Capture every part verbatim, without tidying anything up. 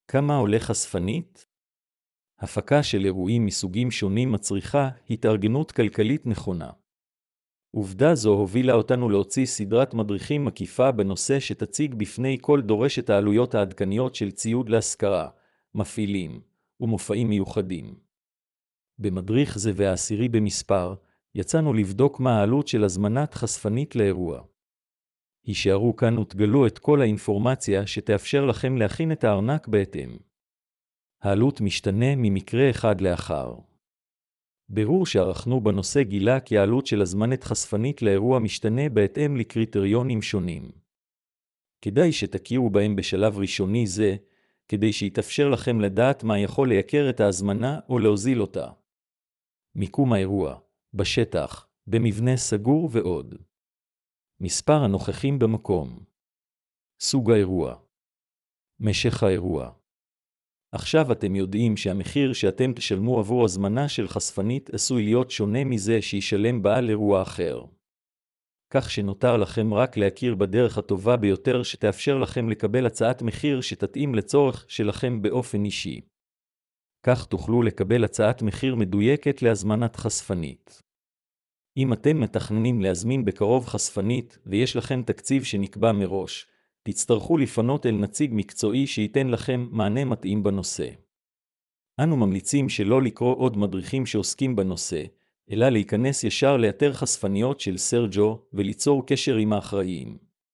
כמה עולה חשפנית? הפקה של אירועים מסוגים שונים מצריכה התארגנות כלכלית נכונה. עובדה זו הובילה אותנו להוציא סדרת מדריכים מקיפה בנושא שתציג בפני כל דורש את העלויות העדכניות של ציוד להשכרה, מפעילים ומופעים מיוחדים. במדריך זה והעשירי במספר, יצאנו לבדוק מה העלות של הזמנת חשפנית לאירוע. הישארו כאן ותגלו את כל האינפורמציה שתאפשר לכם להכין את הארנק בהתאם. העלות משתנה ממקרה אחד לאחר. בירור שערכנו בנושא גילה כי העלות של הזמנת חשפנית לאירוע משתנה בהתאם לקריטריונים שונים. כדאי שתכירו בהם בשלב ראשוני זה, כדי שיתאפשר לכם לדעת מה יכול לייקר את ההזמנה או להוזיל אותה. מיקום האירוע, בשטח, במבנה סגור ועוד. מספר הנוכחים במקום. סוג האירוע. משך האירוע. עכשיו אתם יודעים שהמחיר שאתם תשלמו עבור הזמנה של חשפנית עשוי להיות שונה מזה שישלם בעל אירוע אחר. כך שנותר לכם רק להכיר בדרך הטובה ביותר שתאפשר לכם לקבל הצעת מחיר שתתאים לצורך שלכם באופן אישי. כך תוכלו לקבל הצעת מחיר מדויקת להזמנת חשפנית. אם אתם מתכננים להזמין בקרוב חשפנית ויש לכם תקציב שנקבע מראש, תצטרכו לפנות אל נציג מקצועי שייתן לכם מענה מתאים בנושא. אנו ממליצים שלא לקרוא עוד מדריכים שעוסקים בנושא, אלא להיכנס ישר לאתר חשפניות של סרג'ו וליצור קשר עם האחראים.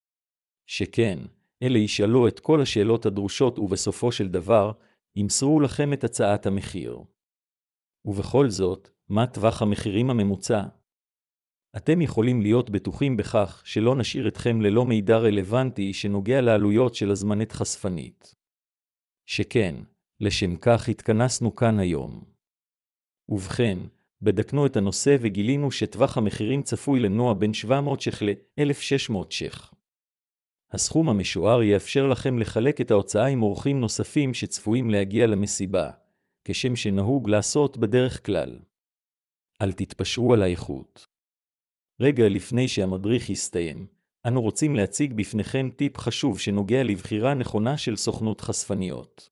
שכן, אלה ישאלו את כל השאלות הדרושות ובסופו של דבר, ימסרו לכם את הצעת המחיר. ובכל זאת, מה טווח המחירים הממוצע? אתם יכולים להיות בטוחים בכך שלא נשאיר אתכם ללא מידע רלוונטי שנוגע לעלויות של הזמנת חשפנית. שכן, לשם כך התכנסנו כאן היום. ובכן, בדקנו את הנושא וגילינו שטווח המחירים צפוי לנוע בין שבע מאות ש"ח ל-אלף ושש מאות ש"ח. הסכום המשוער יאפשר לכם לחלק את ההוצאה עם אורחים נוספים שצפויים להגיע למסיבה, כשם שנהוג לעשות בדרך כלל. אל תתפשרו על האיכות. רגע לפני שהמדריך יסתיים, אנו רוצים להציג בפניכם טיפ חשוב שנוגע לבחירה נכונה של סוכנות חשפניות.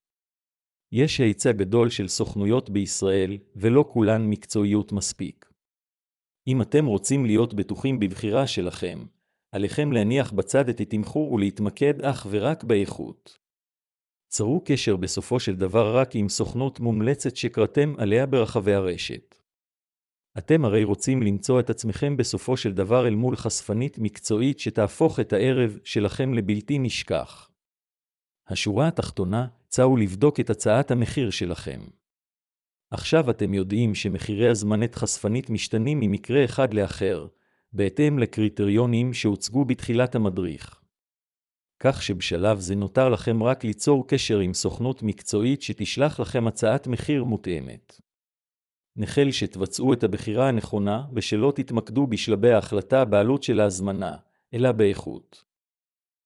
יש היצע גדול של סוכנויות בישראל, ולא כולן מקצועיות מספיק. אם אתם רוצים להיות בטוחים בבחירה שלכם, עליכם להניח בצד את התמחור ולהתמקד אך ורק באיכות. צרו קשר בסופו של דבר רק עם סוכנות מומלצת שקראתם עליה ברחבי הרשת. אתם הרי רוצים למצוא את עצמכם בסופו של דבר אל מול חשפנית מקצועית שתהפוך את הערב שלכם לבלתי נשכח. השורה התחתונה, צאו לבדוק את הצעת המחיר שלכם. עכשיו אתם יודעים שמחירי הזמנת חשפנית משתנים ממקרה אחד לאחר, בהתאם לקריטריונים שהוצגו בתחילת המדריך. כך שבשלב זה נותר לכם רק ליצור קשר עם סוכנות מקצועית שתשלח לכם הצעת מחיר מותאמת. נחל שתבצעו את הבחירה הנכונה ושלא תתמקדו בשלבי ההחלטה בעלות של ההזמנה, אלא באיכות.